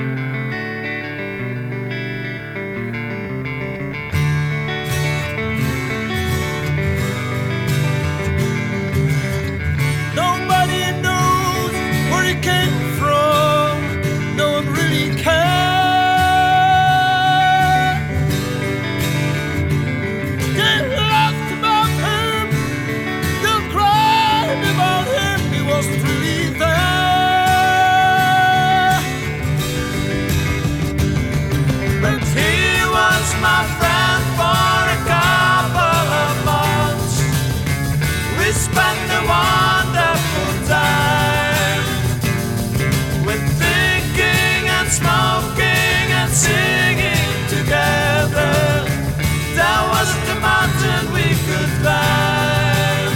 Nobody knows where he came from. No one really cares. Get lost about him. They'll cry about him. He wasn't really there. But he was my friend for a couple of months. We spent a wonderful time with drinking and smoking and singing together. There wasn't a mountain we could climb.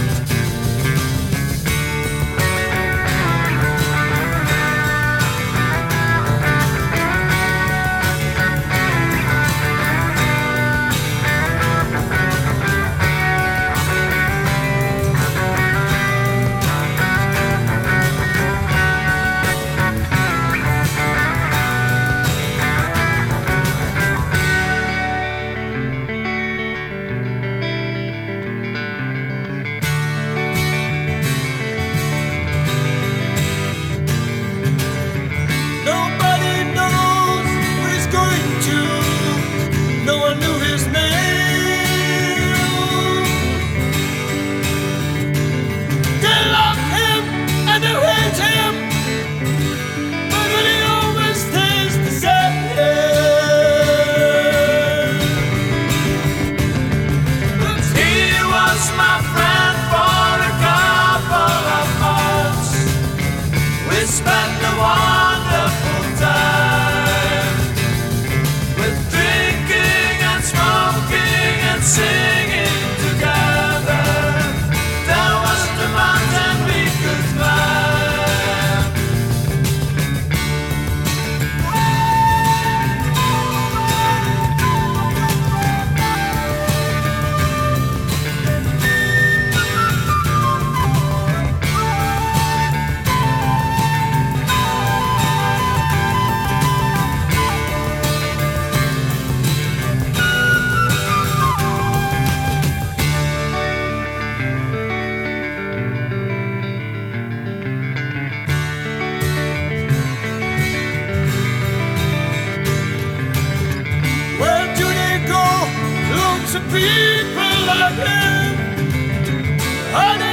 Nobody knows where he's going to. No one knew his name. They love him and they hate him, but he always stays the same. But he was my friend for a couple of months. We spent a wonderful time with drinking and smoking and singing together. There wasn't a mountain we could climb. Where do they go? Lots of people like him.